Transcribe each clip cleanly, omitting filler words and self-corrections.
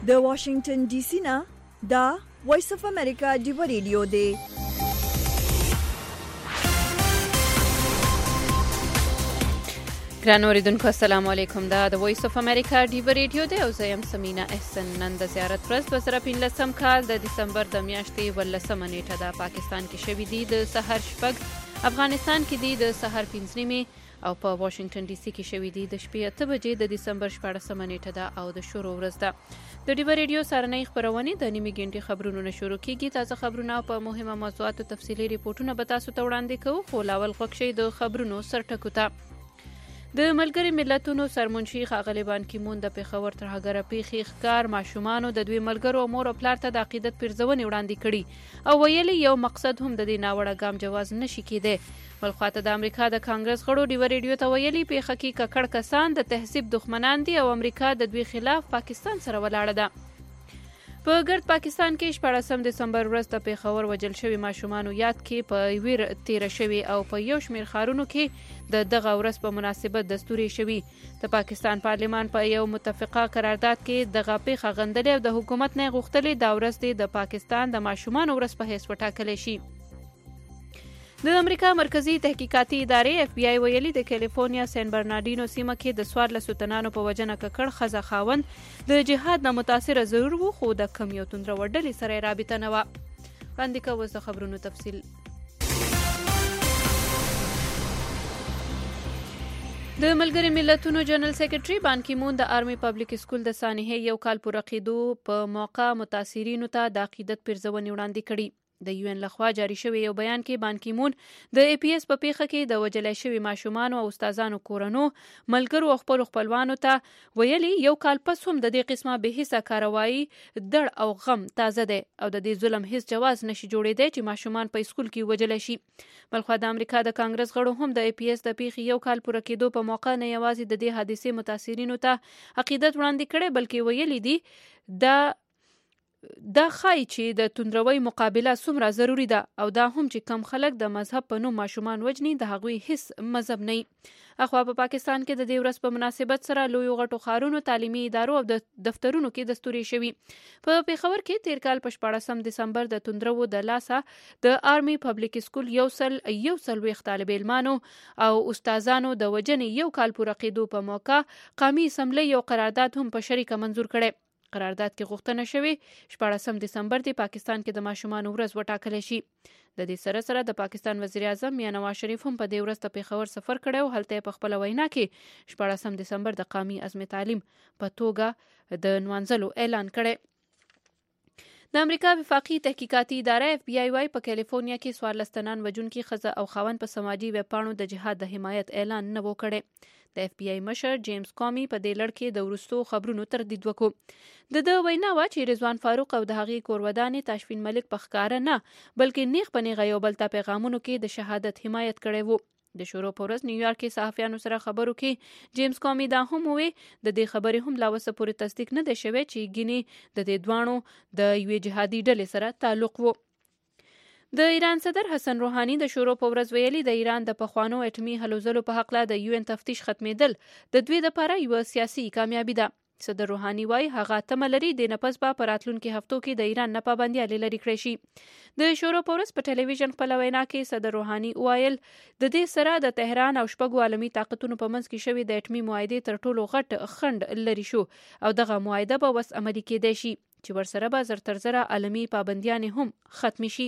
د واشنگټن ډي سي نه دا وایس اف امریکا دی ریډیو دی. ګران اوریدونکو السلام علیکم. دا د وایس اف امریکا دی ریډیو دی او زه یم سمینا احسن. نن د زیارت ورځ 2015 کال د دسمبر د میاشتې 18 نیټه ده. پاکستان کې شوې دي د سحر شپږ، افغانستان کې دي د سحر 5 نیمه او په واشنگټن ډي سي کې شوې دي د شپې 8 بجې د دسمبر 14 نیټه ده او د شروع ورځ ده. د دی ریډیو سارنۍ خبرونه د نیمه ګنټې خبرونو نه شروع کیږي. تازه خبرونه په مهمه موضوعاتو تفصیلي ریپورتونه به تاسو ته وړاندې کوو. خو لاول خوښ شي د خبرونو سرټکو ته. د ملګری ملتونو سرمنشي ښاغلی بان کی مون د پیښور ترهګره پیښې ښکار ماشومانو د دوی ملګرو او مور او پلار ته د عقیدت پیرزونې وړاندې کړي او ویلي یو مقصد هم د دې ناوړه ګام جواز نشي کېدی. بل خواته د امریکا د کانګرس غړو ډیو ریډیو ته ویلي پیښه کې ککړ کسان د تهذیب دښمنان دي او امریکا د دوی خلاف پاکستان سره ولاړه ده. په ګرد پاکستان کې 14 دسمبر ورځ د پیښور وجل شوی ماشومانو یاد کې په ویر تیر شوی او په یو شمیر ښارونو کې د دغه ورځ په مناسبت دستوري شوی. د پاکستان پارلمان په یو متفقه قرارداد کې دغه پیښه غندلې او د حکومت نه غوښتلې دا ورځ د پاکستان د ماشومانو ورځ په حیث وټاکل شي. د امریکا مرکزی تحقیقاتي ادارې اف بی آی ویلي د کیلیفورنیا سین برنارډینو سیمه کې د 14 تنانو په وجنه ککړ خزه خاوند د جهاد نه متاثر ضرور وو خو د کم یو توندره وډلې سره رابطه نه و. وړاندې کوو د خبرونو تفصیل. د ملګری ملتونو جنرال سیکریټري بان کی مون د آرمي پبلک سکول د سانحې یو کال پوره کېدو په موقع متاثرینو ته د عقیدت پیرزونې وړاندې کړي. د یو ان لخوا جاری شوی یو بیان کې بان کی مون د ای پی ایس په پیښه کې د وجلای شوی ماشومان او استادانو کورونو ملګرو او خپلوانو ته ویلي یو کال پس هم د دې قسمه به حصہ کاروایی دړ او غم تازه ده او د دې ظلم هیڅ جواز نشي جوړېدی چې ماشومان په سکول کې وجلای شي. بلخو د امریکا د کانګرس غړو هم د ای پی ایس د پیښې یو کال پوره کېدو په موقع نه یوازې د دې حادثې متاثرینو ته عقیدت وړاندې کړي بلکې ویلي دي دا خای چې د توندروي مقابله څومره ضروری ده او دا هم چې کم خلک د مذهب په نوم ماشومان وجني د هغوی هیڅ مذهب نه. اخوا په پاکستان کې د دې ورځ په مناسبت سره لوی غټو ښارونو تعلیمي ادارو او د دفترونو کې دستوري شوي. په پیښور کې تیر کال په 14 دسمبر د توندرو د لاسه د آرمي پبلک سکول یو سل ویخ طالب علمانو او استادانو د وجنې یو کال پوره کېدو په موقع قومي اسمبلی یو قرارداد هم په شریکه منظور کړي. قرارداد کې غوښتنه شوې 14 دسمبر د پاکستان کې د ماشومان ورځ وټاکل شي. د دې سره د پاکستان وزیر اعظم میاں نواز شریف هم په دې ورځ ته پیښور سفر کړی او هلته په خپل وینا کې 14 دسمبر د قومي عزم تعلیم په توګه د نوانځلو اعلان کړی. د امریکا وفاقي تحقیقاتي اداره اف بی آی وايي په کیلیفورنیا کې 14 تنان وجونکي خزه او خاوند په سماجی ویبپاڼو د جهاد د حمایت اعلان نه و کړی. د اف بی آی مشر جیمز کامی په دې لړ کې د ورستو خبرونو تردید وکړو. د وینا وا چې رضوان فاروق او د هغې کورودانې تاشفین ملک په ښکاره نه بلکې نیغ په نیغه یو بل ته پیغامونو کې د شهادت حمایت کړی وو. د شروع په ورځ نیویارک کې صحافیانو سره خبرو کې جیمز کامی دا هم ووی د دې خبرې هم لا اوسه پورې تصدیق نه دی شوی چې ګینې د دې دوانو د یوې جهادي ډلې سره تعلق وو. د ایران صدر حسن روحاني د شروع په ورځ ویلي د ایران د پخوانو اټومي هلو ځلو په حق له د یو ان تفتیش ختمېدل د دوی لپاره یو سیاسي کامیابی ده. صدر روحاني وايي هغه تمه لري د نپس په راتلونکو هفتو کې د ایران نه پابندي لري کړی شي. د شروع په ورځ په ټلویزیون خپل وینا کې صدر روحاني وایل د دې سره د تهران او شپږو عالمي طاقتونو په منځ کې شوی د اټومي معاهدې تر ټولو غټ خند لري شو او دغه معاهده به وس عملي کېدای شي چې ورسره به زر تر زره عالمي پابندیان هم ختم شي.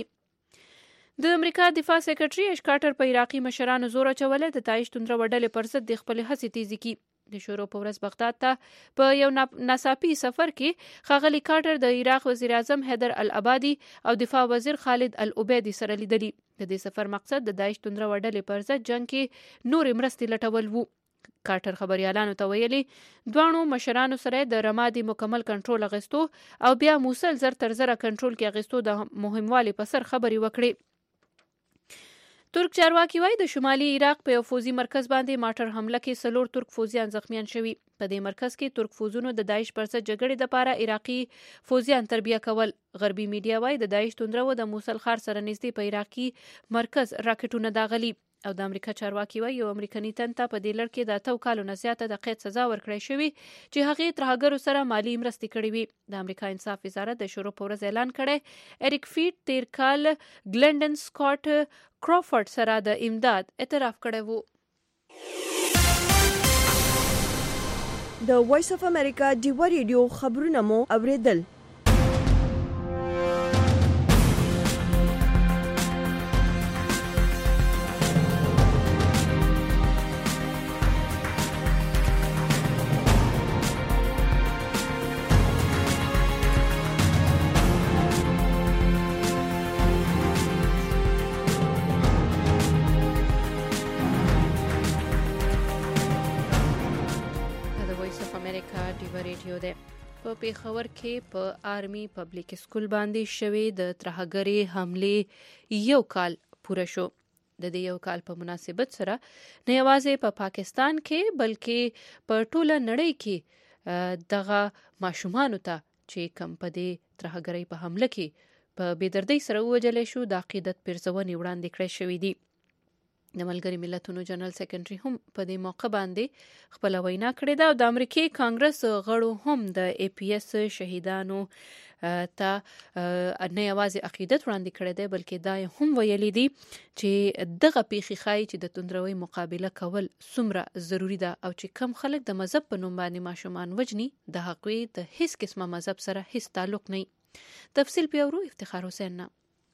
د امریکا دفاع سیکریټري اش کارټر په عراقي مشرانو زور اچولې د داعش توندره وډلې پر ضد د خپل هڅې تیزی کی. د شروع په ورځ بغداد ته په یو ناڅاپي سفر کې ښاغلي کارټر د عراق وزیر اعظم حیدر العبادي او دفاع وزیر خالد العبیدي سره لیدلي. د دې سفر مقصد د داعش توندره وډلې پر ضد جنگ کې نور مرستې لټول وو. کارټر خبريالانو ته ویلي دوانو مشرانو سره د رمادي مکمل کنټرول اغستو او بیا موصل زر تر زره کنټرول کې اغستو د مهموالي په سر خبري وکړي. ترک چارواکي وايي د شمالي عراق په یو فوزي مرکز باندې ماټر حمله کې 4 ترک فوزیان زخمیان شوي. په دې مرکز کې ترک فوزونو د داعش پر ضد جګړې لپاره عراقي فوزیان تربیه کول. غربي میډیا وايي د داعش توندرو د موصل ښار سره نږدې په عراقي مرکز راکټونه داغلي. او د امریکا چارواکي وایي یو امریکایي تن ته په دې لړ کې د 8 کالو نه زیاته د قید سزا ورکړې شوې چې هغې ترهګرو سره مالي مرستې کړې وي. د امریکا انصاف وزارت د شروع په ورځ اعلان کړی اریک فیټ تیر کال ګلندن سکاٹ کرافورډ سره د امداد اعتراف کړی وو. د وایس اف امریکا ډیو ریډیو خبرونه مو اوریدل. په پیښور کې په آرمي پبلک سکول باندې شوې د ترهګرۍ حملې یو کال پوره شو. د دې یو کال په مناسبت سره نه یوازې په پاکستان کې بلکې په ټوله نړۍ کې دغه ماشومانو ته چې کم په دې ترهګرۍ په حمله کې په بېدردۍ سره ووژل شو د عقیدت پرځونې وړاندې کړې شوې دي. د ملګري ملتونو جنرال سیکرټري هم په دې موقع باندې خپل وینا کړې ده او د امریکای کانګرس غړو هم د ای پی اس شهیدانو ته نه یوازې عقیدت وړاندې کړی دی بلکې دا هم ویلي دي چې دغه پیښې ښایي چې د توندروي مقابله کول څومره ضروری ده او چې کم خلک د مذهب په نوم باندې ماشومان وجني د هغوی د هیڅ قسمه مذهب سره هیڅ تعلق نه. تفصیل پیورو افتخار حسین نه.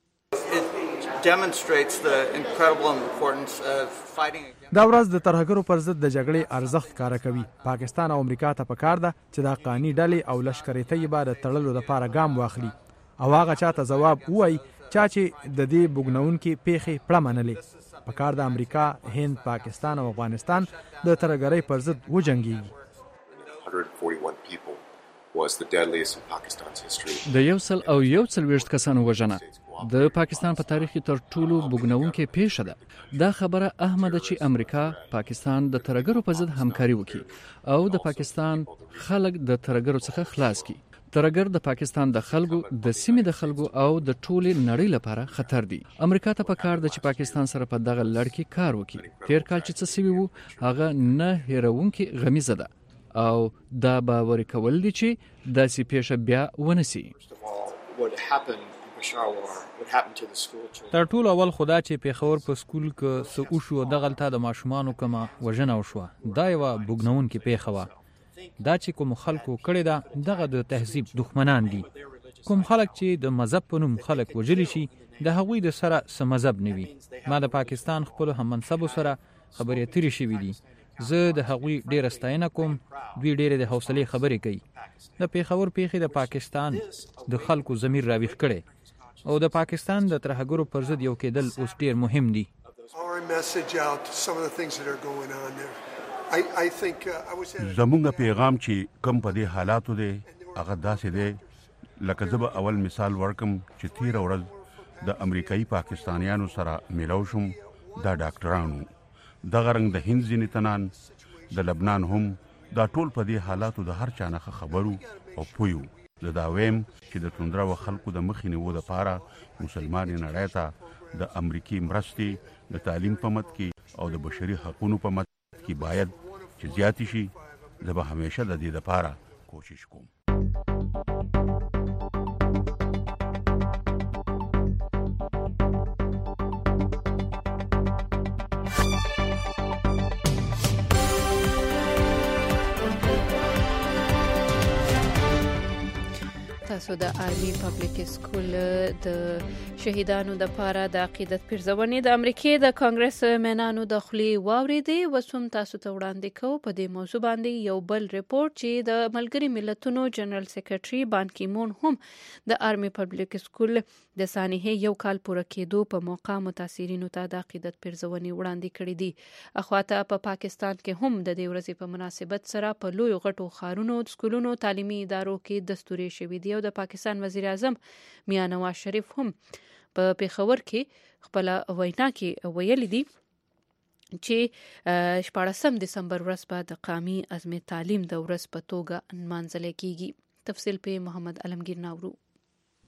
دا ورځ د ترهګرو پر ضد د جګړې ارزښت ښکاره کوي. پاکستان او امریکا ته پکار ده چې د حقاني ډلې او لشکرې طیبه د تړلو لپاره ګام واخلي او هغه چاته ځواب ووایي چې د دې بوږنونکې پیښې پړه منلې. پکار د امریکا، هند، پاکستان او افغانستان د ترهګرۍ پر ضد وجنګېږي. د 141 کسانو وژنه د پاکستان په تاریخ کې تر ټولو بوږنونکې پیښه ده. دا خبره احمد چې امریکا پاکستان د ترهګرو په ضد همکاري وکړي او د پاکستان خلک د ترهګرو څخه خلاص کړي. ترهګر د پاکستان د خلکو، د سیمې د خلکو او د ټولې نړۍ لپاره خطر دی. امریکا ته پکار ده چې پاکستان سره په دغه لړ کې کار وکړي. تیر کال چې څه سوي وو هغه نه هېرونکې غمیزه ده او دا باور کول دي چې داسې پیښه بیا ونسي. تر ټولو اول خدا چې پیښور په سکول کې څه وشو دغلته د ماشومانو کومه وژنه وشوه. دا یوه بوږنونکې پیښه وه. دا چې کوم خلکو کړې ده دغه د تهذیب دښمنان دي. کوم خلک چې د مذهب په نوم خلک وژلی شي د هغوی د سره څه مذهب نه وي. ما د پاکستان خپلو هممنصبو سره خبرې اترې شوي دي. زه د هغوی ډېره ستاینه کوم. دوی ډېرې د حوصلې خبرې کوي. د پیښور پیښې د پاکستان د خلکو ضمیر راویښ کړی او د پاکستان د ترهګرو پر ضد یو کېدل اوس ډېر مهم دي. زمونږ پیغام چې کم په دې حالاتو دی هغه داسې دی لکه زه به اول مثال ورکم چې تېره ورځ د امریکایي پاکستانیانو سره میلاو شوم. دا ډاکټرانو دغه رنګ د هند ځینې تنان د لبنان هم دا ټول په دې حالاتو د هر چا نه خبرو او پویو. زه دا وایم چې د توندرو خلکو د مخې نیولو لپاره مسلمانې نړۍ ته د امریکای مرستې د تعلیم په مټ کې او د بشري حقوقو په مټ کې باید چې زیاتې شي. زه به همیشه د دې لپاره کوشش کوم. تاسو د آرمي پبلک سکول د شهیدانو د پاره د عقیدت پرځونې د امریکای د کانګرس مینانو د خلی واوریدي. وسوم تاسو ته وړاندې کوو په دې موضوع باندې یو بل ریپورت چې د ملګري ملتونو جنرال سیکرټري بان کی مون هم د آرمي پبلک سکول د سانحې یو کال پوره کېدو په موقع متاثرینو ته د عقیدت پرځونې وړاندې کړې دي. اخواته په پاکستان کې هم د دې ورځې په مناسبت سره په لوی غټو ښارونو، سکولونو، تعلیمي ادارو کې دستوري شوې دي او د پاکستان وزیر اعظم میاں نواز شریف هم په پیښور کې خپل وینا کې ویلي دي چې 14 دسمبر ورځ په د قومي عزم تعلیم د ورځ په توګه نمانځل کیږي. تفصیل په محمد علمگیر ناورو.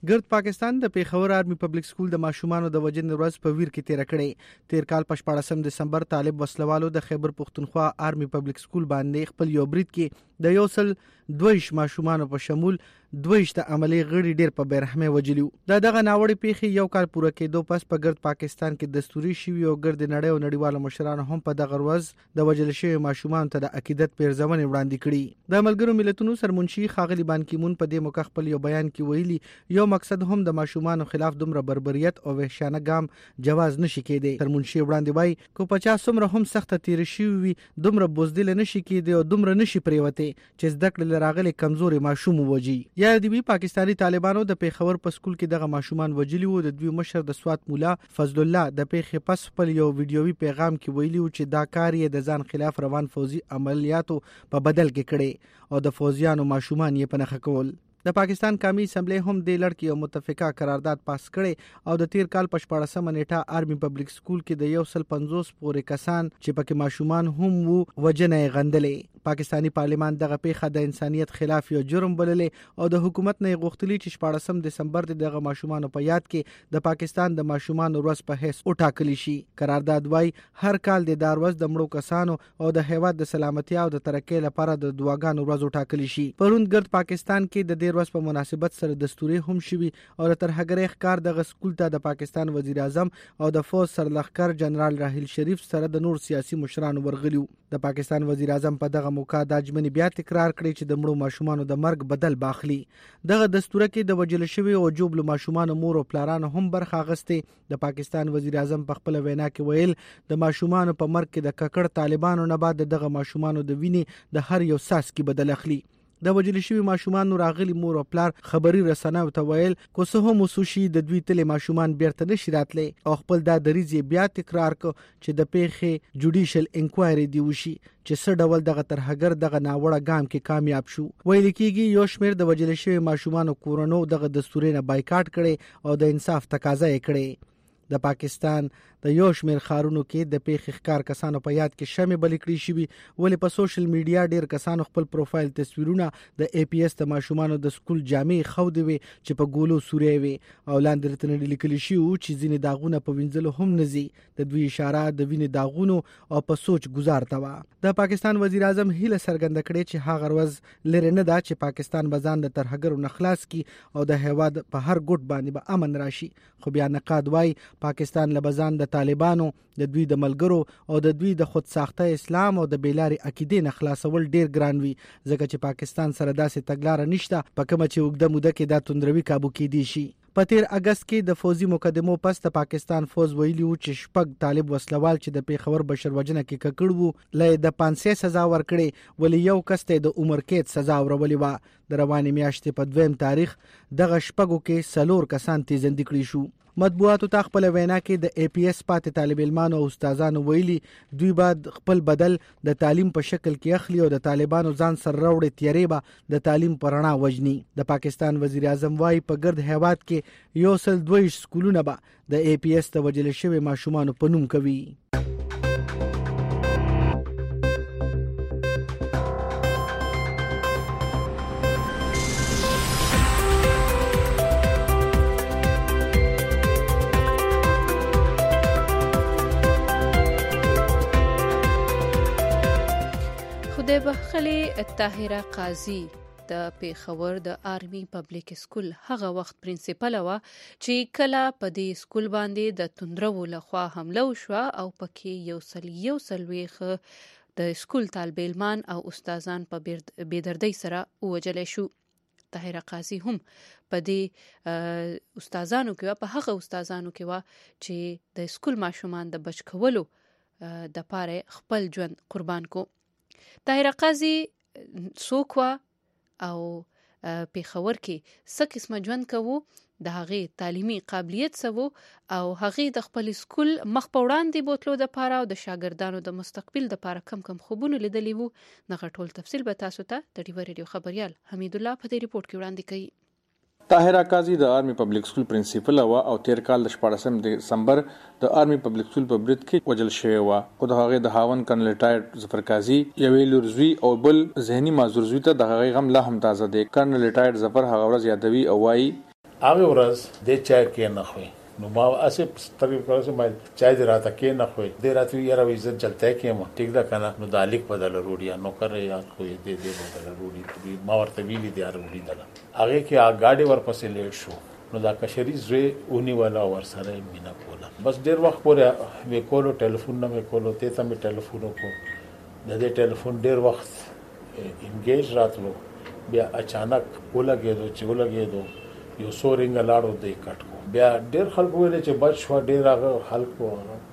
ګرد پاکستان د پیښور آرمي پبلک سکول د ماشومانو د وجنې ورځ په ویر کې تیر کړې. تیر کال په 14 دسمبر طالب وسلوالو د خیبر پختونخوا آرمي پبلک سکول باندې خپل یو برید کې د 122 ماشومانو په شمول 22 د عملی غړي ډیر په بیرحمه وجلیو. دغه ناوړي پیښې یو کال پوره کېدو پس په ګرد پاکستان کې دستوري شوی او ګرد نړۍ او نړیوالو مشرانو هم په دغه ورځ د وجل شوی ماشومانو ته د عقیدت پیرزونې وړاندې کړي. د ملګرو ملتونو سرمنشي ښاغلي بان کی مون په دې موقع خپل یو بیان کې ویلي یو مقصد هم د ماشومانو خلاف دومره بربریت او وحشیانه ګام جواز نشي کېدی. سرمنشي وړاندې وایي کو 50 څومره هم سخت تیر شي وي دومره بوزدل نشي کېدی او دومره نشي پریوته چې زده کړې لراغلي کمزوري ماشوم وږي. یا دی پاکستاني طالبانو د پیښور په سکول کې دغه ماشومان وجلی وو. د دوی مشر د سوات مولا فضل الله د پیښې پس خپل یو ویډیوي پیغام کې ویلي چې دا کار یې د ځان خلاف روان فوزي عملیاتو په بدل کې کړي او د فوزیانو ماشومان یې په نخښه کول. د پاکستان قومي اسمبلی هم د لړ کې یو متفقه قرارداد پاس کړي او د تیر کال په 14 نیټه آرمي پبلک سکول کې د 150 پورې کسان چې پکې ماشومان هم وو وجنې غندلې. پاکستانی پارلیمان دغه پیښه د انسانیت خلاف یو جرم بللې او د حکومت نه غوښتلې چې 14 دسمبر دغه ماشومان په یاد کې د پاکستان د ماشومان ورځ په حیث وټاکل شي. قرارداد وايي هر کال د داروز د مړو کسانو او د هیواد د سلامتیا او د ترقۍ لپاره د دعاګانو ورځ وټاکل شي. پروند ګرد پاکستان کې د ورځ په مناسبت سره دستوري هم شوي او د ترهګرۍ ښکار د سکول ته د پاکستان وزیر اعظم او د فوج سرلښکر جنرال راحیل شریف سره د نور سیاسي مشرانو ورغلیو. د پاکستان وزیر اعظم په دغه موقع د اجمنی بیا تکرار کړی چې د مړو ماشومانو د مرګ بدل باخلي. دغه دستور کې د وجل شوی او جوبل ماشومانو مور او پلارانو هم برخه اخیسته. د پاکستان وزیر اعظم په خپل وینا کې ویل د ماشومانو په مرګ کې د ککړ طالبانو نه بعد دغه ماشومانو د وینې د هر یو ساس کې بدل اخلي. د وجل شوی ماشومان راغلي مور او پلار خبري رسناو ته ویل کو څه هم وسوشي د دوی تلې ماشومان بیرته نشي راتلی او خپل د دریزي بیا تکرار کو چې د پیښې جوډیشل انکوایري دی وشي چې څه ډول دغه ترهګر دغه ناوړه ګام کې کامیاب شو. ویل کېږي یو شمېر د وجل شوی ماشومان کورونو دغه دستوري نه بایکاټ کړي او د انصاف تقاضا یې کړي. د پاکستان د یو شمېر خارونو کې د پیښې ښکار کسانو په یاد کې شمې بلې کړې شوي ولې په سوشل میډیا ډېر کسانو خپل پروفایل تصویرونه د APS د ماشومانو د سکول جامې خودې وي چې په ګولو سورې وي او لاندې رتنې لیکل شي چې ځینې داغونه په وینځلو هم نزي. د دوی اشاره د وینې داغونو او په سوچ گزار تا و. د پاکستان وزیر اعظم هیله څرګنده کړې چې هغه ورځ لري نه دا چې پاکستان بزان د ترهګرو نخلاص کی او د هیواد په هر ګوټ باندې به امن راشي. خو بیا نقاد وای پاکستان لبزان د طالبانو د دوی د ملګرو او د دوی د خود ساخته اسلام او د بیلاری عقیدې نه خلاصول ډیر ګران وي ځکه چې پاکستان سره داسې تګلار نشته په کومه چې وګړه موده کې دا توندروي کابو کې دي شي. په 13 اگست کې د فوزي مقدمو پس د پاکستان فوز ویلي و چې شپږ طالب وسلوال چې د پیښور بشر وجنه کې ککړ وو لې د 500 سزا ورکړي ولې یو کس ته د عمر قید سزا ورولې و. د روانې میاشتې په 2 تاریخ دغه شپږو کې سلور کسان تیزندې کړي شو. مطبوعاتو ته خپل وینا کې د APS پاتې طالب علمانو او استادانو ویلي دوی بعد خپل بدل د تعلیم په شکل کې اخلي او د طالبانو ځان سره راوړي تیارې به د تعلیم پرانا وجني. د پاکستان وزیر اعظم وايي په ګرد هیواد کې 122 سکولونه به د APS د وجل شوی ماشومانو په نوم کوي. د بخلي طاهره قاضي د پیښور د آرمي پبلک سکول هغه وخت پرنسپل و چې کله په دې سکول باندې د توندرو لخوا حمله وشوه او پکې یو سلويخ د سکول طالب علمان او استادان په بېدردۍ سره ووجل شو. طاهره قاضي هم په دې استادانو کې په هغه استادانو کې و چې د سکول ماشومان د بچ کولو د پاره خپل ژوند قربان کو. طاهره قاضي څوک او پیښور کې څه قسمه ژوند کوو د هغې تعلیمي قابلیت سوو او هغې د خپل سکول مخ په وړاندې بوتلو د پاره او د شاګردانو د مستقبل د پاره کم خوبونه لیدلی وو. دغه ټول تفصیل به تاسو ته د ډیو ریډیو خبريال حمید الله په دې ریپورت کې وړاندې کوي. طاهره قاضي د آرمي پبلک سکول پرنسپل او تیر کال د 14 دسمبر د آرمي پبلک سکول په برید کې وجل شوی و. خو د هغه د هاون کرنل ریټایر ظفر قاضي یوې لورزوی او بل ذهني معذور زوی ته د هغه غم لا هم تازه دی. کرنل ریټایر ظفر هغه ورځ یادوي او وايي هغه ورځ د چای کې نه خوي نو ما اسه تقریبا ما چای دې راته کې نه خوي دې راته یاره عزت چلته کې ما ټیک دا کنه نو دالیک بدل روډیا نو کرے یاد خوې دې بدل روډي ما ورته ویلي دې روډي دلا هغه کې گاډي ورپسې لیټ شو نو دا کشري زوی اونې والا ور سره مینا کوله بس ډیر وخت پورې مې کولو ټلیفون نه مې کولو ته مې ټلیفون وکړو د دې ټلیفون ډیر وخت انګیج راتلو بیا اچانک ولګېدو چې ولګېدو یو سورینګ لاړو دی کټ کو بیا ډیر خلک ویل چې بچ شو ډیر هغه خلکو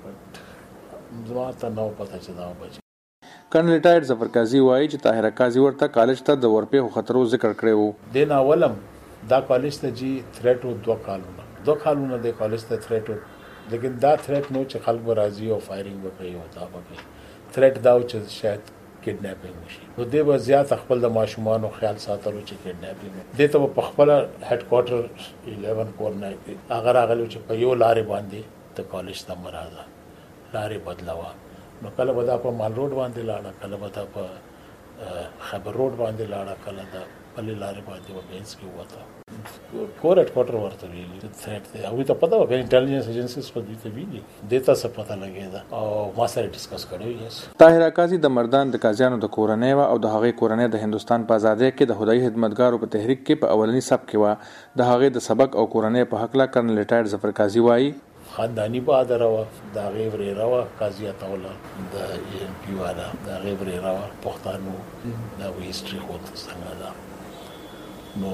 زما ته نو پته چې دا بچ کرنل ریټایرډ ظفر قاضي وایي چې طاهره قاضي ورته کالج ته د ورپې خطرو ذکر کړو دین اولم دا کالج ته جی تھریټ و 2 کالونه د کالج ته تھریټ لیکن دا تھریټ نو چې خلک راضي او فایرینګ وکړي او دا وکړي تھریټ دا چې شاید کډناپینګ وشي نو د به زیات خپل د ماشومان خیال ساتلو چې کډناپینګ د ته په خپل هډ کوارټر 11 کور نه اگر اغلو چې په یو لارې باندې ته کالج ته مراده لارې بدلاوه نو کله ودا په مال روډ باندې لاړه کله ودا په خبر روډ باندې لاړه کله دا په لارې باندې وبینس کې وته کور هډ کوارټر ورته ویلي تھریټ دی او ته پته وکړي انټيليجنس ایجنسیز په دې ته ویلي دیتا څه پته لګیدا او ما سره ډیسکس کړو یس طاهره قاضي د مردان د قاضیانو د کورنۍ او د هغې کورنۍ د هندستان په آزادۍ کې د خدای خدمتګارو په تحریک کې په اولنی سب کې و د هغې د سبق او کورنۍ په حق لا کرنل ریټایرډ ظفر قاضي وایي خاندانی بادر و دا غیبر روا قاضی تولا دا این پی والا دا غیبر روا پختانو دا وی هیستری خود څنګه دا نو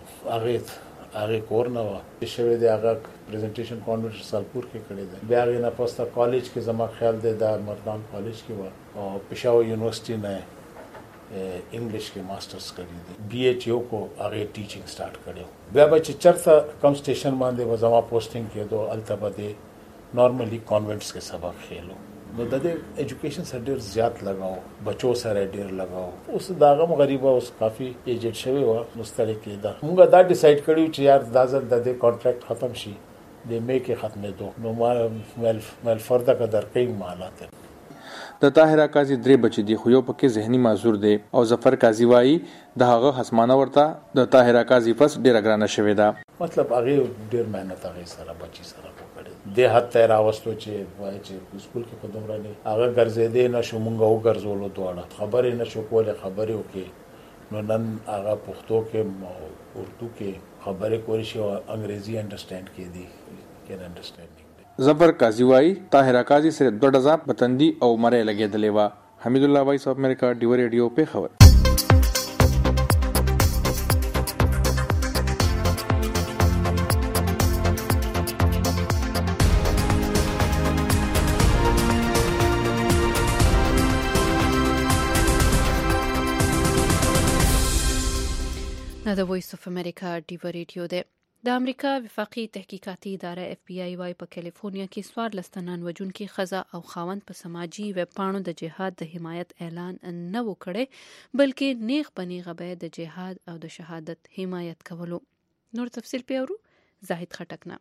هغه کور نه و شوی دی هغه پریزنټیشن کانوینشن سالپور کې کړی دی بیا غي نه پستا کالج کې زما خیال دی دا مردان کالج کې و او پېښور یونیورسيټي نه انګلیش کې ماسترز کړی دی بي ایچ یو کو هغه ټیچینګ سٹارټ کړو بیا به چې چرته کم سټیشن باندې و زما پوسټینګ کې دو التبدي نارملی کانوینټس کې سبق خېلو نو د دې ایجوکیشن سره ډیر زیات لگاو بچو سره ډیر لگاو اوس داغه غریبه اوس کافي ایجډ شوی و مستری کې دا موږ دا ډیسایډ کړیو چې یار دا ځل د دې کانټریکټ ختم شي د مې کې ختمې دو نو ما مل فردا قدر کوي مالات د طاهره قاضي درې بچی دي خو یو پکې ذهني معذور دی او ظفر قاضي وایي د هغه حسمانه ورته د طاهره قاضي پس ډیر ګرانه شوی دا مطلب هغه ډیر مهنت هغه سره بچی سره د حتی راوستو چې وای چې سکول کې په دومره نه هغه ګرځېدې نشو مونږ او ګرځولو دواړه خبرې نشو کولې خبرې وکي نو نن هغه پښتو کې اردو کې خبرې کولې شو انګریزي انډرسټینډ کې دي کین انډرسټینډینګ ظفر قاضي وای طاهره قاضي سره 2000 بتندي او مړې لګېدلې و حمید الله وایس اف امریکا ډیو ریډیو په خبر د وایس اف امریکا ډیو ریډیو ده د امریکا وفاقي تحقیقاتي اداره اف بی آی وايي په کیلیفورنیا کې سوار لستنان وجونکي خزا او خاوند په سماجی ویب پاڼو د جهاد د حمایت اعلان نه وکړي بلکې نیغ بنیغه به د جهاد او د شهادت حمایت کولو نور تفصیل پیورو زاهد خټکنا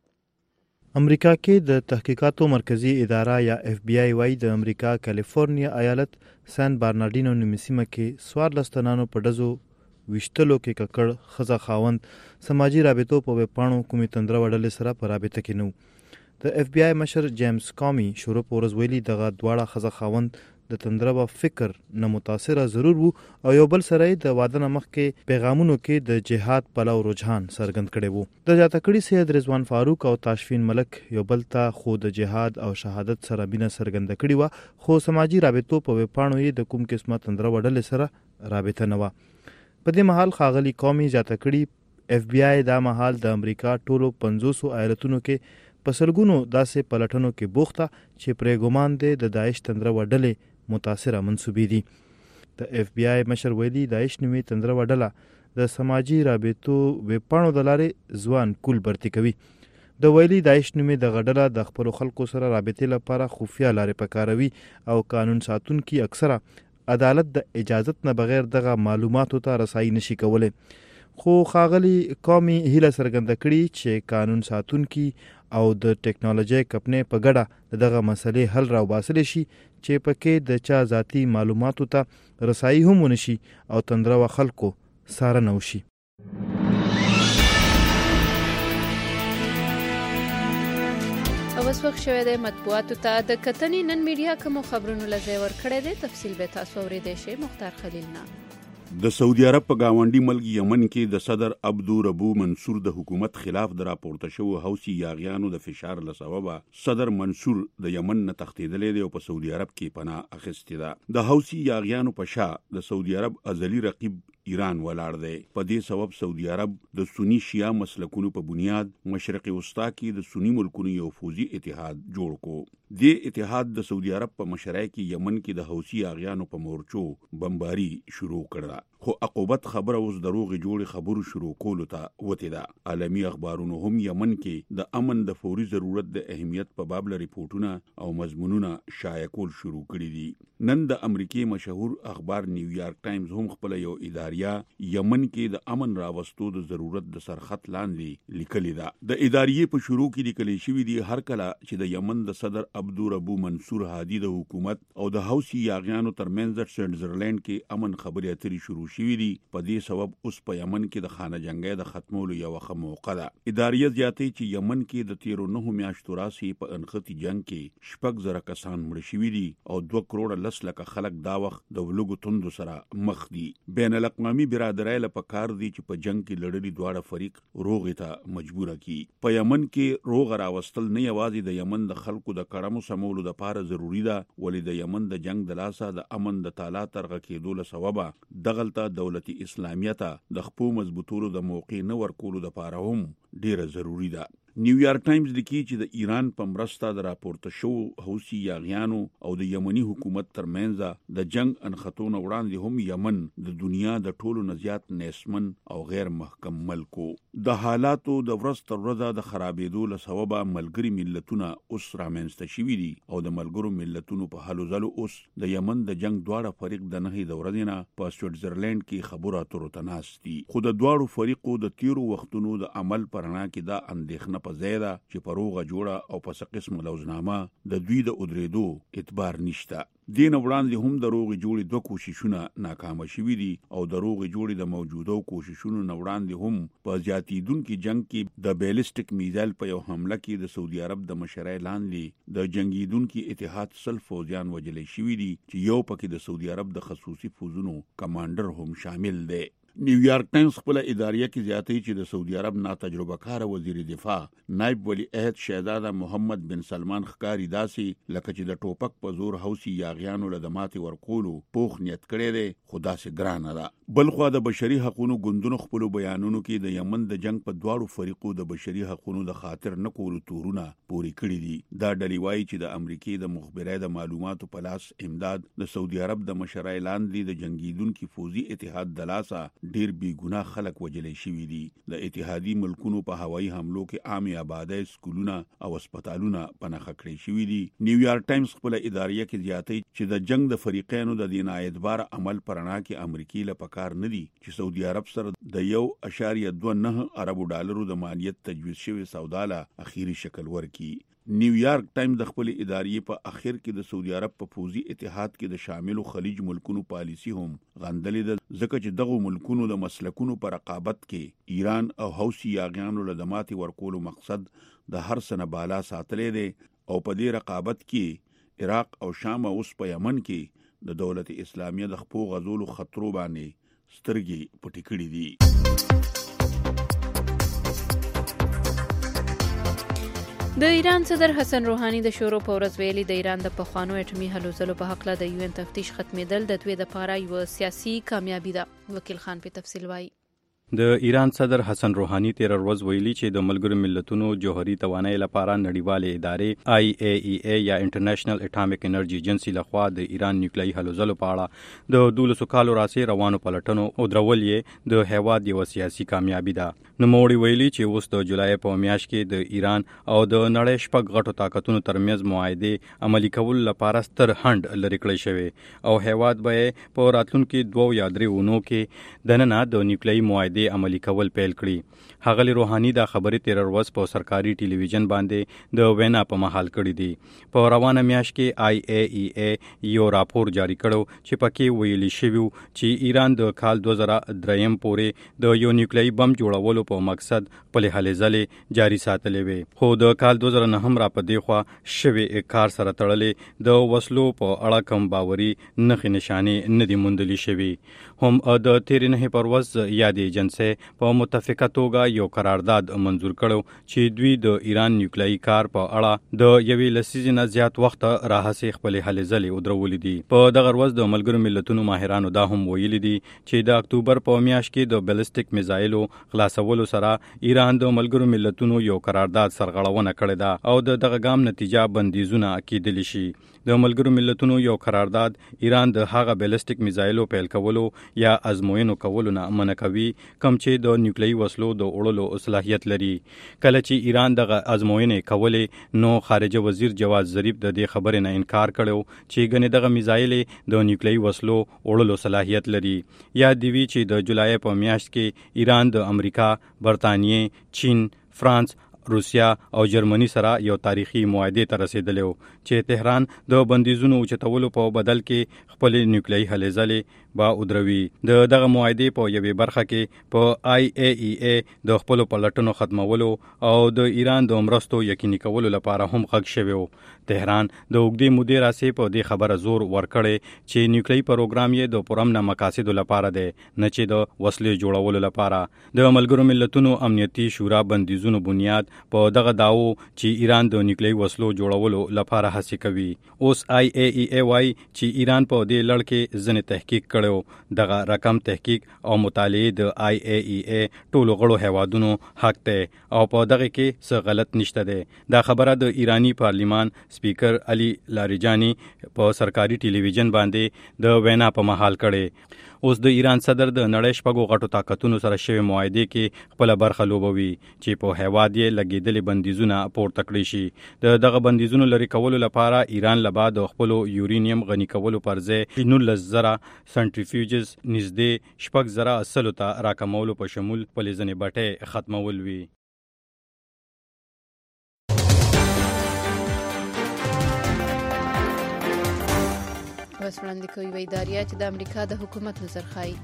امریکا کې د تحقیقاتو مرکزی اداره یا اف بی آی وايي د امریکا کیلیفورنیا ایالت سان برنارډینو نیمسیمه کې سوار لستنانو په دزو وشتلو کې ککړ خزا خاوند سماجی رابطو په وپاڼو کومي تندره وړل سره په رابطه کې نو د اف بی آی مشر جیمز کامی شروع پورز ویلي دغه دواړه خزا خاوند د تندره په فکر نه متاثره ضرور وو او یو بل سره د واده نه مخکې پیغامونو کې د جهاد پلو رجحان څرګند کړي وو د جاتکړي سید رضوان فاروق او تاشفین ملک یو بل ته خو د جهاد او شهادت سره بینه څرګند کړي و خو سماجی رابطو په وپاڼو یې د کوم قسمه تندره وړل سره رابطه نه و په دې محل خاغلی قومي جاتکړي اف بی آی دا محل د امریکا ټولو 500 ایالتونو کې په سلګونو داسې پلټنو کې بوخته چې پرې ګمان دی د داعش تندره وډلې متاثره منسوبې دي د اف بی آی مشر ویلي داعش نومي تندره وډله د سماجی رابطو وپاڼو د لارې ځوان کول برتی کوي د ویلي داعش نومي د غډله د خپل خلکو سره رابطې لپاره خفیا لارې پکاروي او قانون ساتونکي اکثره عدالت د اجازت نه بغیر دغه معلوماتو ته رسایي نشي کولای خو خاغلی قومي هیله څرګنده کړي چې قانون ساتونکي او د ټیکنالوژي کمپنۍ په ګډه دغه مسلې حل راوباسل شي چې پکې د چا ذاتی معلوماتو ته رسایي هم ونشي او تندره خلکو ساره نوشي اوس وخت شوی دی مطبوعاتو ته د کتنې نن میډیا کوم خبرونو لځای ورکړی دی. تفصیل به تاسو اورېدی شئ. مختار خلیل نه. د سعودي عرب په گاونډي ملک یمن کې د صدر عبدالربو منصور د حکومت خلاف د راپورته شوو حوثي یاغیانو د فشار له سببه صدر منصور د یمن نه تښتېدلی دی او په سعودي عرب کې پناه اخیستې ده. د حوثي یاغیانو په شا د سعودي عرب ازلي رقیب ایران ولاړ دی. په دې سبب سعودي عرب د سنی شیعه مسلکونو په بنیاد مشرق وسطا کې د سنی ملکونو یو فوزي اتحاد جوړ کو. دې اتحاد د سعودي عرب په مشرۍ کې یمن کې د حوثي یاغیانو په مورچو بمباري شروع کړه. خو عقوبت خبره اوس دروغ جوړ خبرو شروع کولو ته وته ده. عالمي اخبارونو هم یمن کې د امن د فوري ضرورت د اهمیت په باب له ریپورتونه او مضمونونه شایع کول شروع کړي دي. نن د امریکای مشهور اخبار نیویارک ټایمز هم خپل یو اداریه یمن کې د امن راوستو د ضرورت د سرخط لاندې لیکلې ده. د اداریې په شروع کې لیکل شوی دی هر کله چې د یمن د صدر عبدالربو منصور هادي د حکومت او د حوثي یاغیانو ترمنځ د سویټزرلند کې امن خبرې اترې شروع شوې دي. په دې سبب اوس په یمن کې د خانه جنګي د ختمولو یو ښه موقع ده. اداریه زیاتې چې یمن کې د 13 میاشتو راسي په انختی جنگ کې 6,000 کسان مړ شوي دي او 2 کروڑ لکه خلک دا وخت د ولګو توندو سره مخ دي. بین الاقوامي برادرۍ له پکار دي چې په جنگ کې لړلي دواړه فریق روغې ته مجبوره کی. په یمن کې روغ راوستل نه یوازې د یمن د خلکو د کړمو سمولو لپاره ضروری ده ولې د یمن د جنگ د لاسه د امن د تعالی ترغه کېدو له سببه دغلته دولت اسلامیه ته د خپو مضبوطولو د موقع نه ورکولو لپاره هم ډیره ضروری ده. نیویارک ټایمز لیکي چې د ایران په مرسته د راپورته شو حوثي یاغیانو او د یمني حکومت ترمنځ د جنگ انخطونه وړاندې هم یمن د دنیا د ټولو نه زیات نیسمن او غیر محکم ملکو. د حالاتو د ورځ تر ورځې د خرابېدو له سببه ملګري ملتونه اوس رامنځته شوي دي او د ملګرو ملتونو په هلو ځلو اوس د یمن د جنگ دواړه فریق د نهي د ورځې نه په سویټزرلند کې خبرو اترو ته ناست دي. خو د دواړو فریقو د تیرو وختونو د عمل پر رڼا کې دا اندېښنه په ځای ده چې په روغه جوړه او په قسم لوزنامه د دوی د ادریدو اعتبار نشته. دین وړاندې هم د روغې جوړې 2 کوششونه ناکامه شوي دي او د روغې جوړې د موجوده کوششونو نه وړاندې هم په زیاتیدونکو جنگ کې د بیلسټیک میزایل په یو حمله کې د سعودي عرب د مشرۍ لاندې د جنگیدونکو اتحاد سل فوجیان وژل شوي دي چې یو پکې د سعودي عرب د خصوصي فوجونو کمانډر هم شامل دی. نیویارک ټایمز خپل اداریه کې زیاتې چې د سعودي عرب ناتجربه کار وزیر دفاع نائب ولی عہد شهزاده محمد بن سلمان ښکاری داسې لکه چې د ټوپک په زور حوثي یاغیانو له د ماتې ورکولو پوخ نیت کړی دی خو داسې ګرانه ده. بلخوا د بشري حقوقو ګوندونو خپل بیانونو کې د یمن د جنگ په دواړو فریقو د بشري حقوقو د خاطر نه کولو تورونه پوري کړی دي. دا ډلې وایي چې د امریکای د مخبرۍ د معلوماتو په لاس امداد د سعودي عرب د مشرۍ لاندې د جنگیدونکو فوجي اتحاد د لاسه ډیر بی ګناه خلک وژل شوي دي. د اتحادی ملکونو په هوایي حملو کې عامه آبادی سکولونه او هسپتالونه پناه کړی شوي دي. نیویارک ټایمز خپل اداریه کې زیاتې چې د جنگ د فریقینو د دین اعتبار عمل پرنا کې امریکای له پکار نه دي چې سعودي عرب سره د 1.29 اربو ډالرو د مالیت تجویز شوی سودا له اخیری شکل ورکړي. نیویارک ټایمز د خپل ادارې په اخر کې د سعودي عرب په فوزي اتحاد کې د شاملو خلیج ملکونو پالیسی هم غندلې ده ځکه چې دغه ملکونو د مسلکونو پر رقابت کې ایران او حوثي یاغیانو له دماتي ورکولو مقصد د هر سنه بالا ساتلې ده او په دې رقابت کې عراق او شام اوس په یمن کې د دولت اسلامیه د خپو غزولو خطرو باندې سترګې پټې کړې دي. د ایران صدر حسن روحاني د شورو په ورځ ویلي د ایران د پخوانو اټومي هلو ځلو په حق له د UN تفتیش ختمېدل د دوی لپاره یو سیاسي کامیابی ده. وکیل خان په تفصیل وایي. د ایران صدر حسن روحاني 13 ورځ ویلي چې د ملګرو ملتونو جوهري توانایي لپاره نړیوالې ادارې IAEA یا انټرنیشنل اټامیک انرژي ایجنسي لخوا د ایران نیوکلیري هلو ځلو په اړه د 12 کالو راسي روانو پلټنو او درول یې د هیواد یو سیاسي کامیابی ده. نوموړي ویلي چې اوس د جولای په میاشت کې د ایران او د نړۍ شپږ غټو طاقتونو ترمنځ معاهده عملي کول لپاره ستر هند لري کړی شوی او هیواد به په راتلونکو 2 یا 3 اونو کې دننه د نیوکلیري معاهده معاهدې عملي کول پیل کړي. ښاغلي روحاني دا خبرې تیر ورځ په سرکاري ټلویزیون باندې د وینا په مهال کړي دي. په روانه میاشت کې IAEA یو راپور جاری کړو چې پکې ویلي شوی چې ایران د کال 2003 پورې د یو نیوکلیايي بم جوړولو په مقصد خپلې هلې ځلې جاري ساتلې وې، خو د کال 2009 را په دې خوا شوی کار سره تړلې د وسلو په اړه کوم باوري نښې نشانې نه دي موندلې شوي. هم د تیرې نهې پر ورځ یادې ایجنسۍ په متفقه توګه یو قرارداد منظور کړو چې دوی د ایران نیوکلیايي کار په اړه د یوې لسیزې نه زیات وخت راهیسې خپلې هلې ځلې ودرولې دي. په دغه ورځ د ملګرو ملتونو ماهرانو دا هم ویلي دي چې د اکتوبر په میاشت کې د بیلسټیک میزایلو خلاصولو سره ایران د ملګرو ملتونو یو قرارداد سرغړونه کړې ده او د دغه ګام نتیجه بندیزونه کېدلی شي. د ملګرو ملتونو یو قرارداد ایران د هغه بیلسټیک میزایلو پیل کولو یا ازموینو کولو نه منع کوي کوم چې د نیوکلیايي وسلو د وړلو صلاحیت لري. کله چې ایران دغه ازموینې کولې نو خارجه وزیر جواد ظریف د دې خبرې نه انکار کړو چې ګنې دغه میزایلې د نیوکلیايي وسلو وړلو صلاحیت لري. یا دی وی چې د جولای په میاشت کې ایران د امریکا، برتانیې، چین، فرانس، روسیا او جرمني سره یو تاریخي معاهده ته رسیدلی و چې تهران د بندیزونو اوچتولو په بدل کې خپل نیوکلیايي هلې ځلې با ودروي. د دغه معاهدې په یوې برخه کې په IAEA د خپل پلټنو ختمولو او د ایران د مرستو یقیني کولو لپاره هم غږ شوی و. تهران د اوږدې مودې راهیسې په دې خبره زور ورکړی چې نیوکلیايي پروګرام یې د پرامن مقاصدو لپاره دی نه چې د وسلې جوړولو لپاره. د ملګرو ملتونو امنیتي شورا بندیزونو بنیاد په دغه داو چې ایران د نیوکلیايي وسلو جوړولو لپاره هڅې کوي. اوس IAEA وايي چې ایران په دې لړ کې ځینې تحقیق کړو. دغه رقم تحقیق او مطالعه د IAEA ټولو غړو هیوادونو حق دی او په دغه کې څه غلط نشته دی. دا خبره د ایرانی پارلیمان سپیکر علي لاریجانی په سرکاري ټلویزیون باندې د وینا په مهال کړي. اوس د ایران صدر د نړۍ شپږو غټو طاقتونو سره شوی معاهده کې خپل برخه لوبوي چې په هیواد یې لګیدلې بندیزونه پورته کړی شي. د دغه بندیزونو لري کولو لپاره ایران له بعد خپل یورینیم غني کولو پر ځای 19,000 سنټریفیوجز نږدې 6,000 اصلو ته راکمولو په شمول خپل ځنې بټۍ ختمول وي. وسوړاندې کوي ویداریا چې د امریکا د حکومت نظر خایي.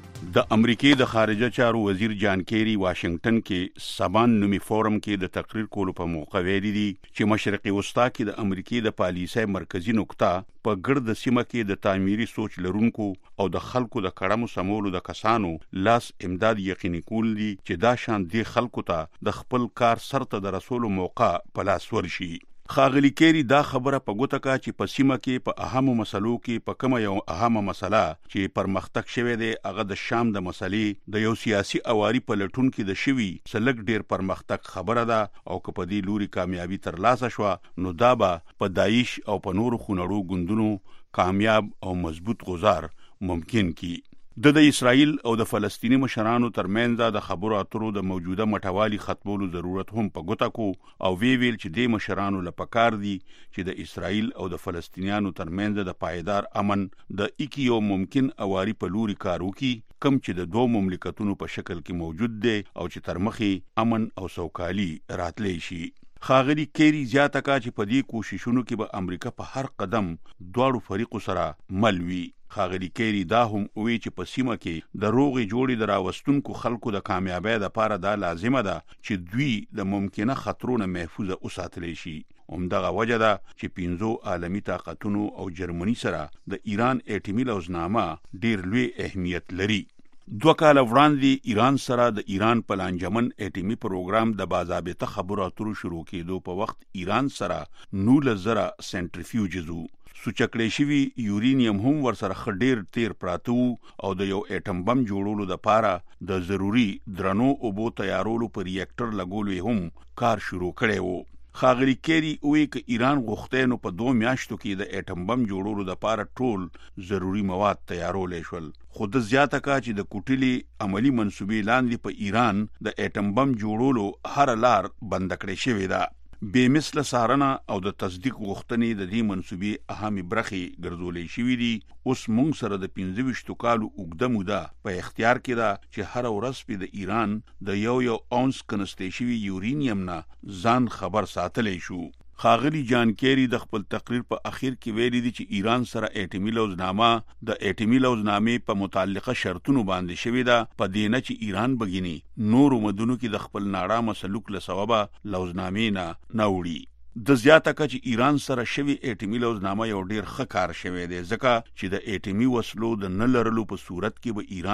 د امریکای د خارجه چارو وزیر جان کیری واشنگټن کې سبان نومي فورم کې د تقریر کولو په موقع ویلي دي چې مشرقي وسطا کې د امریکای د پالیسۍ مرکزی نقطه په ګرد سیمه کې د تعمیري سوچ لرونکو او د خلکو د کړمو سمولو د کسانو لاس امداد یقیني کول دي چې دا شان دي خلکو ته د خپل کار سرته د رسولو موقع په لاس ورشي. ښاغلي کیری دا خبره په ګوته کا چې په سیمه کې په اهمو مسلو کې په کومه یو اهمه مسله چې پرمختګ شوی دی هغه د شام د مسلې د یو سیاسي اواري په لټون کې د شوی سلګ ډیر پرمختګ خبره ده او که په دې لوري کامیابی ترلاسه شوه نو دا به په داعش او په نورو خونړو ګوندونو کامیاب او مضبوط گزار ممکن کی. د اسرائیل او د فلسطینی مشرانو ترمنځ د خبرو اترو د موجوده مټوالي ختمولو ضرورت هم په ګوته کو او ویل چې د مشرانو لپاره دي چې د اسرائیل او د فلسطینیانو ترمنځ د پایدار امن د یو ممکن اواري په لوري کار وکړي کم چې د دوه مملکتونو په شکل کې موجود دی او چې تر مخې امن او سوکالي راتلی شي. ښاغلي کیری زیاته کا چې په دې کوششونو کې به امریکا په هر قدم دواړو فریقو سره مل وي. ښاغلي کیری دا هم وی چې په سیمه کې د روغې جوړې د راوستونکو خلکو د کامیابی لپاره دا لازمه ده چې دوی د ممکنه خطرونو محفوظه وساتلی شي. همدغه وجه ده چې 5 عالمي طاقتونو او جرمني سره د ایران اټومي لوزنامه ډیر لوی اهمیت لري. 2 کال وړاندې ایران سره د ایران په لانجمن اټومي پروګرام د باضابطه خبرو اترو شروع کېدو په وخت ایران سره 19,000 سنټریفیوجز سوچکړې شوی یورینیم هم ورسره خډیر تیر پراته او د یو اټم بم جوړولو لپاره د ضروری درنو اوبو تیارولو پر ریاکټر لګولو هم کار شروع کړی وو. ښاغلي کیری وی ک ایران غوښتي نو په 2 میاشتو کې د اټم بم جوړولو لپاره ټول ضروری مواد تیارول شول. خود زیاته کا چې د کوټلی عملی منسوبې لاندې په ایران د اټم بم جوړولو هر لار بند کړی شوی ده. بې مثله څارنه او د تصدیق غوښتنې د دې منصوبې اهمې برخې ګرځولې شوې دي. اوس موږ سره د 25 کالو اوږده موده په اختیار کې ده چې هر ورځ په د ایران د یو اونس کنسټې شوي یورینیم نه ځان خبر ساتلی شو. ښاغلي جان کیری د خپل تقریر په اخیر کې ویلي دي چې ایران سره اټومي لوزنامه د اټومي لوزنامې په متعلقه شرطونو باندې شوې ده، په دې نه چې ایران بګینی نورو مدنو کې د خپل ناړامه سلوک له سببه لوزنامې نه وړي. د زیاته کچ ایران سره شوی اټومي لوزنامه یو ډیر ښه کار شوی دی، ځکه چې د اټومي وسلو د نه لرلو په صورت کې به ایران